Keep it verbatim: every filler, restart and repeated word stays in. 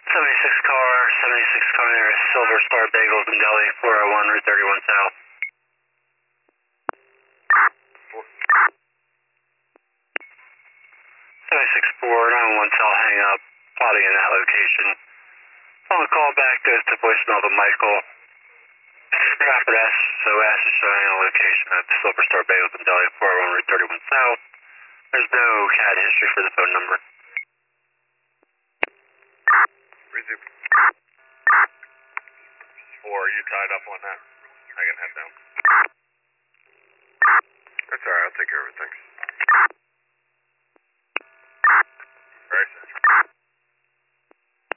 seventy-six car, seventy-six car near Silver Star Bagels in Delhi, four oh one, Route thirty-one South. seventy-six four, nine one South, hang up, plotting in that location. Phone call back goes to voicemail to Michael. Rapid S, so S is showing a location at Silver Star Bagels in Delhi, four oh one, Route thirty-one South. There's no C A D history for the phone number. Resume. Or are you tied up on that? I can head down. That's alright, I'll take care of it, thanks.